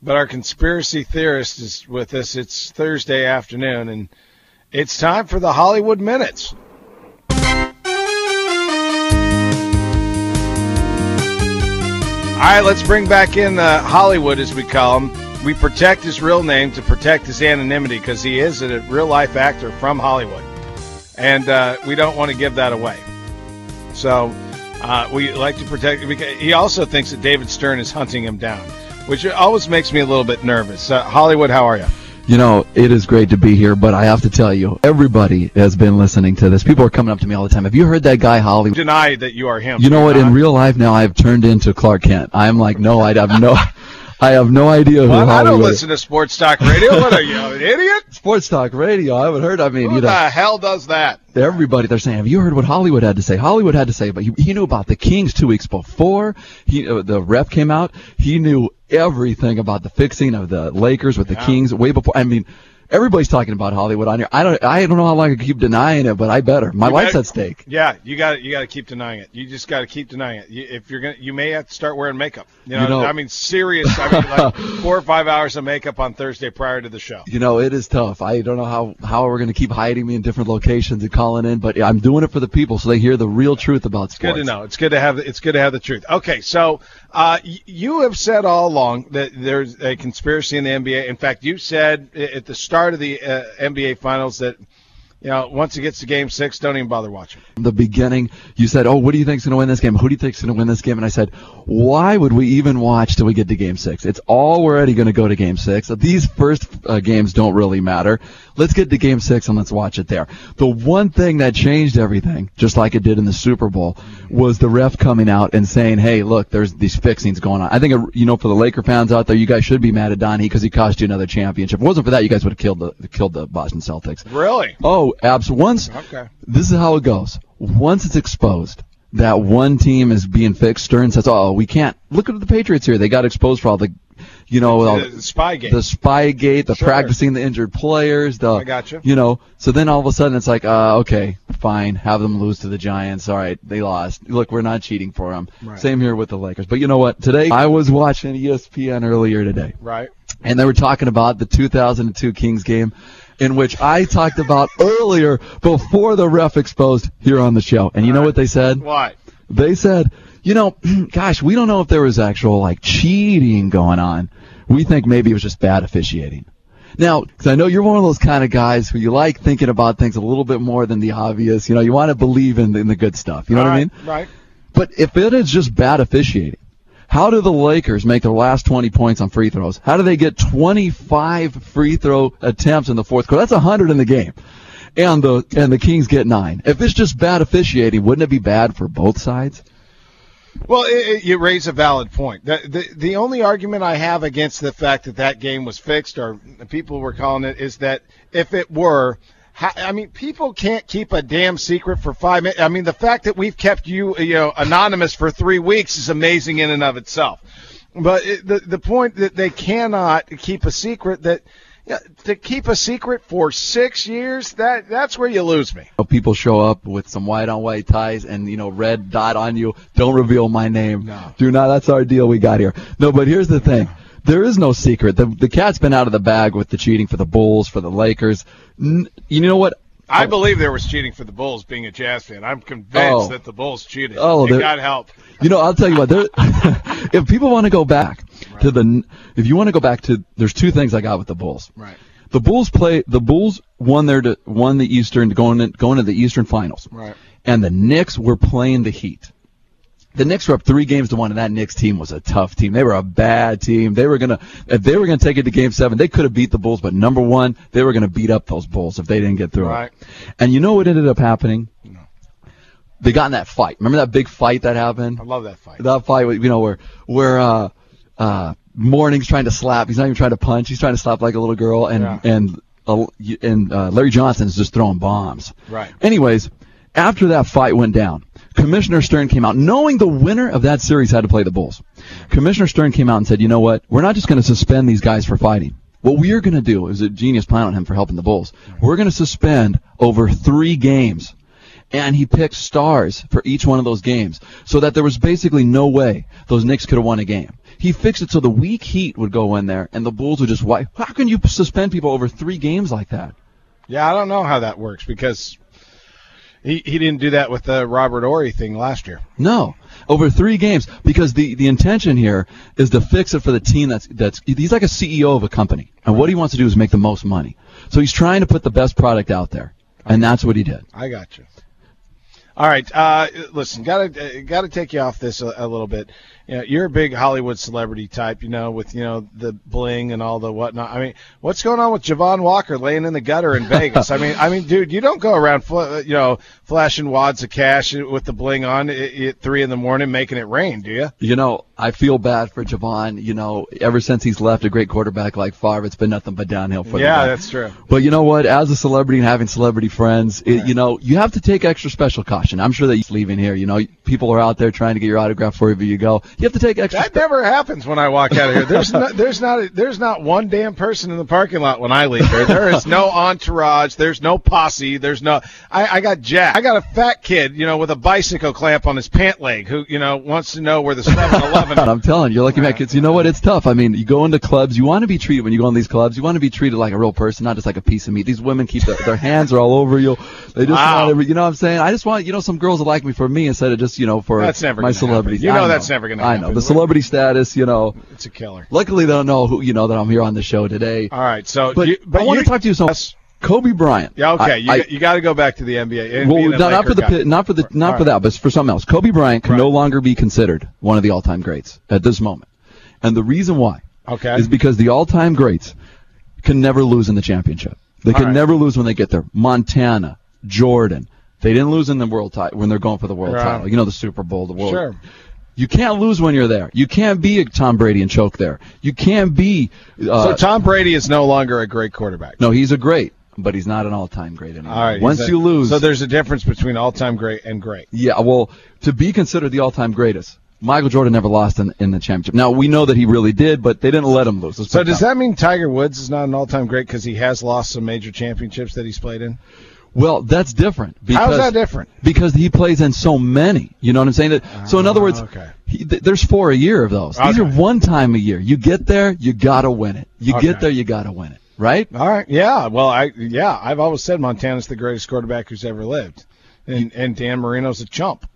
but our conspiracy theorist is with us. It's Thursday afternoon, and it's time for the Hollywood Minutes. All right, let's bring back in Hollywood, as we call him. We protect his real name to protect his anonymity because he is a real-life actor from Hollywood, and we don't want to give that away. So we like to protect him. He also thinks that David Stern is hunting him down, which always makes me a little bit nervous. Hollywood, how are you? You know, it is great to be here, but I have to tell you, everybody has been listening to this. People are coming up to me all the time. Have you heard that guy, Hollywood? Deny that you are him. You know what? In real life now, I've turned into Clark Kent. I'm like, no, I have no idea who Hollywood is. I don't listen to Sports Talk Radio. What are you, an idiot? Sports Talk Radio. I haven't heard. I mean, who the hell does that? Everybody, they're saying, have you heard what Hollywood had to say? Hollywood had to say, but he knew about the Kings 2 weeks before. The rep came out. He knew everything about the fixing of the Lakers with the Kings way before. I mean, everybody's talking about Hollywood on here. I don't know how long I can keep denying it, but I better. My life's at stake. Yeah, you got to keep denying it. You just got to keep denying it. If you're gonna, you may have to start wearing makeup. You know, I mean, serious. I mean, like 4 or 5 hours of makeup on Thursday prior to the show. You know, it is tough. I don't know how we're gonna keep hiding me in different locations and calling in, but I'm doing it for the people so they hear the real truth about sports. Good to know. It's good to have the truth. Okay, so you have said all along that there's a conspiracy in the NBA. In fact, you said at the start of the NBA Finals that, you know, once it gets to Game 6, don't even bother watching. From the beginning, you said, oh, what do you think's going to win this game? Who do you think's going to win this game? And I said, why would we even watch till we get to Game 6? It's already going to go to Game 6. These first games don't really matter. Let's get to Game 6 and let's watch it there. The one thing that changed everything, just like it did in the Super Bowl, was the ref coming out and saying, hey, look, there's these fixings going on. I think, you know, for the Laker fans out there, you guys should be mad at Donnie because he cost you another championship. If it wasn't for that, you guys would have killed the Boston Celtics. Really? Oh, absolutely. This is how it goes. Once it's exposed that one team is being fixed, Stern says, oh, we can't. Look at the Patriots here. They got exposed for all the, you know, the Spygate. The Spygate, the practicing the injured players. I gotcha. You know, so then all of a sudden it's like, okay, fine, have them lose to the Giants. All right, they lost. Look, we're not cheating for them. Right. Same here with the Lakers. But you know what? Today, I was watching ESPN earlier today. Right. And they were talking about the 2002 Kings game, in which I talked about earlier before the ref exposed here on the show. And you know what they said? What? They said, you know, gosh, we don't know if there was actual, like, cheating going on. We think maybe it was just bad officiating. Now, because I know you're one of those kind of guys who you like thinking about things a little bit more than the obvious. You know, you want to believe in the good stuff. You know what I mean? Right. But if it is just bad officiating, how do the Lakers make their last 20 points on free throws? How do they get 25 free throw attempts in the fourth quarter? That's 100 in the game. And the Kings get 9. If it's just bad officiating, wouldn't it be bad for both sides? Well, you raise a valid point. The only argument I have against the fact that game was fixed, or people were calling it, is that if it were, I mean, people can't keep a damn secret for 5 minutes. I mean, the fact that we've kept you anonymous for 3 weeks is amazing in and of itself. But the point that they cannot keep a secret, that to keep a secret for 6 years, that's where you lose me. People show up with some white-on-white ties and, you know, red dot on you. Don't reveal my name. No. Do not. That's our deal we got here. No, but here's the thing. There is no secret. The cat's been out of the bag with the cheating for the Bulls, for the Lakers. You know what? I believe there was cheating for the Bulls, being a Jazz fan. I'm convinced that the Bulls cheated. They got help. You know, I'll tell you what. If people want to go back if you want to go back to, there's 2 things I got with the Bulls. Right. The Bulls won the Eastern, going to the Eastern Finals. Right. And the Knicks were playing the Heat. The Knicks were up 3-1, and that Knicks team was a tough team. They were a bad team. If they were gonna take it to Game 7, they could have beat the Bulls. But number one, they were gonna beat up those Bulls if they didn't get through it. And you know what ended up happening? No. They got in that fight. Remember that big fight that happened? I love that fight. That fight, you know, where Mourning's trying to slap. He's not even trying to punch. He's trying to slap like a little girl, and Larry Johnson's just throwing bombs. Right. Anyways, after that fight went down, Commissioner Stern came out, knowing the winner of that series had to play the Bulls. Commissioner Stern came out and said, you know what? We're not just going to suspend these guys for fighting. What we are going to do, it was a genius plan on him for helping the Bulls, we're going to suspend over 3 games. And he picked stars for each one of those games so that there was basically no way those Knicks could have won a game. He fixed it so the weak Heat would go in there, and the Bulls would just wipe. How can you suspend people over 3 games like that? Yeah, I don't know how that works because he didn't do that with the Robert Horry thing last year. No, over 3 games, because the intention here is to fix it for the team that's he's like a CEO of a company, and what he wants to do is make the most money. So he's trying to put the best product out there, and that's what he did. I got you. All right, listen, gotta take you off this a little bit. You know, you're a big Hollywood celebrity type, with the bling and all the whatnot. I mean, what's going on with Javon Walker laying in the gutter in Vegas? I mean, dude, you don't go around, flashing wads of cash with the bling on at 3 a.m, making it rain, do you? I feel bad for Javon. Ever since he's left a great quarterback like Favre, it's been nothing but downhill for him. Yeah, that's true. But you know what? As a celebrity and having celebrity friends, you have to take extra special caution. I'm sure that he's leaving here. People are out there trying to get your autograph wherever you go. You have to take extra. That never happens when I walk out of here. There's not one damn person in the parking lot when I leave here. There is no entourage. There's no posse. There's no. I got Jack. I got a fat kid, with a bicycle clamp on his pant leg who, wants to know where the 7-Eleven. I'm telling you, you're lucky man, kids. You know what? It's tough. I mean, you go into clubs. You want to be treated when you go in these clubs. You want to be treated like a real person, not just like a piece of meat. These women keep their hands are all over you. They just want to, you know what I'm saying? I just want, some girls that like me for me instead of just, for that's never my celebrity. That's never going to happen. I know. The celebrity status, It's a killer. Luckily, they don't know who, that I'm here on the show today. All right. So, but I want to talk to you. Kobe Bryant. Yeah. Okay. You got to go back to the NBA. Well, not for that, but for something else. Kobe Bryant can no longer be considered one of the all-time greats at this moment, and the reason why is because the all-time greats can never lose in the championship. They can never lose when they get there. Montana, Jordan. They didn't lose in the world title when they're going for the world title. The Super Bowl, the world. Sure. You can't lose when you're there. You can't be a Tom Brady and choke there. You can't be. So Tom Brady is no longer a great quarterback. No, he's a great, but he's not an all-time great anymore. All right. Once you lose. So there's a difference between all-time great and great. Yeah. Well, to be considered the all-time greatest, Michael Jordan never lost in the championship. Now, we know that he really did, but they didn't let him lose. So does that mean Tiger Woods is not an all-time great because he has lost some major championships that he's played in? Well, that's different. How is that different? Because he plays in so many. You know what I'm saying? So in other words, there's 4 a year of those. These are one time a year. You get there, you got to win it. You get there, you got to win it. Right? All right. Yeah. Well, I've always said Montana's the greatest quarterback who's ever lived. And Dan Marino's a chump.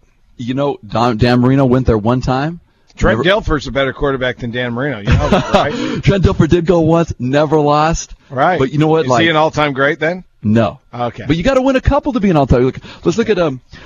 Dan Marino went there one time. Trent Dilfer's a better quarterback than Dan Marino. You know that, right? Trent Dilfer did go once, never lost. Right. But you know what? Is he an all-time great then? No. Okay. But you got to win a couple to be an all-time. Let's look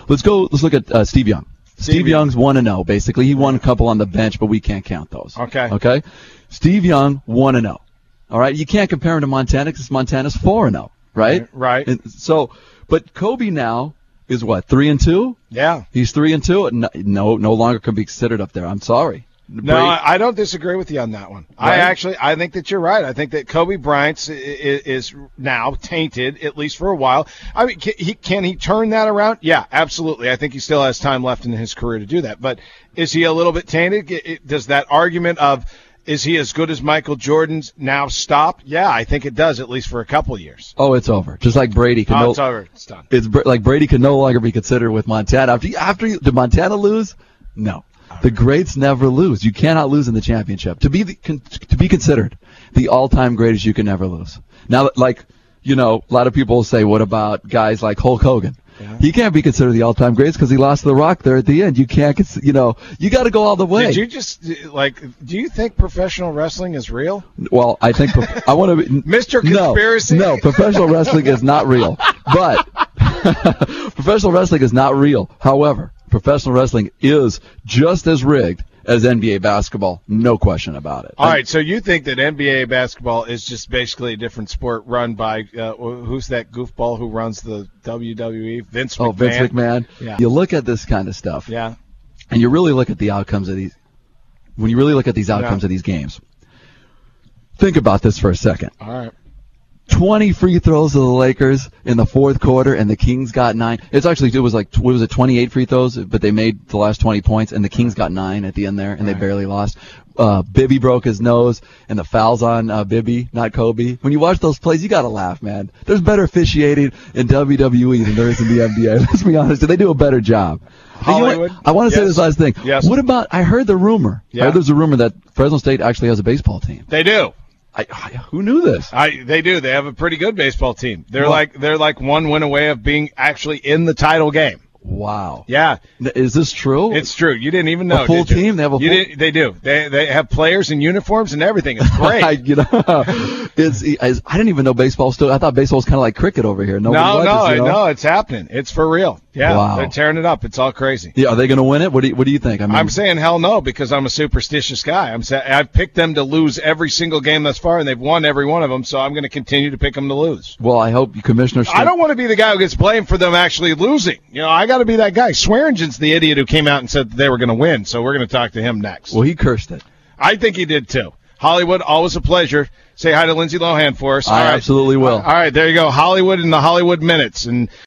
at Steve Young. Steve Young's 1-0 basically. He won a couple on the bench, but we can't count those. Okay. Steve Young 1-0. All right. You can't compare him to Montana because Montana's 4-0. Right. Right. And so, but Kobe now is what, 3-2? Yeah. He's 3-2. No longer can be considered up there. I'm sorry. No, I don't disagree with you on that one. Right? I think that you're right. I think that Kobe Bryant is now tainted, at least for a while. I mean, can he turn that around? Yeah, absolutely. I think he still has time left in his career to do that. But is he a little bit tainted? Does that argument of is he as good as Michael Jordan's now stop? Yeah, I think it does, at least for a couple of years. Oh, it's over. Just like Brady. It's over. It's done. It's like Brady can no longer be considered with Montana. Did Montana lose? No. The greats never lose. You cannot lose in the championship. To be considered the all-time greatest, you can never lose. Now, a lot of people say, what about guys like Hulk Hogan? Yeah. He can't be considered the all-time greatest because he lost to The Rock there at the end. You can't, you got to go all the way. Did you just, do you think professional wrestling is real? Well, I think, I want to be. Mr. Conspiracy? No, professional wrestling is not real. But, professional wrestling is not real. However, professional wrestling is just as rigged as NBA basketball, no question about it. All right, so you think that NBA basketball is just basically a different sport run by who's that goofball who runs the WWE? Vince McMahon. Oh, Vince McMahon. Yeah. You look at this kind of stuff. Yeah. And you really look at the outcomes of these. When you really look at these outcomes of these games, think about this for a second. All right. 20 free throws to the Lakers in the fourth quarter, and the Kings got 9. It was 28 free throws, but they made the last 20 points, and the Kings got 9 at the end there, and they barely lost. Bibby broke his nose, and the foul's on Bibby, not Kobe. When you watch those plays, you got to laugh, man. There's better officiating in WWE than there is in the NBA. Let's be honest. They do a better job. Hollywood. I want to say this last thing. Yes. What about? I heard the rumor. Yeah. I heard there's a rumor that Fresno State actually has a baseball team. They do. Who knew this? They do. They have a pretty good baseball team. They're like one win away of being actually in the title game. Wow. Yeah. Is this true? It's true. You didn't even know. A full team? They have a full. They do. They have players in uniforms and everything. It's great. I didn't even know baseball still. I thought baseball was kind of like cricket over here. No, it's happening. It's for real. Yeah, wow. They're tearing it up. It's all crazy. Yeah, are they going to win it? What do you think? I mean, I'm saying hell no because I'm a superstitious guy. I've picked them to lose every single game thus far, and they've won every one of them. So I'm going to continue to pick them to lose. Well, I hope Commissioner. I don't want to be the guy who gets blamed for them actually losing. I got to be that guy. Swearingen's the idiot who came out and said that they were going to win. So we're going to talk to him next. Well, he cursed it. I think he did too. Hollywood, always a pleasure. Say hi to Lindsay Lohan for us. I absolutely will. All right, there you go. Hollywood in the Hollywood Minutes. And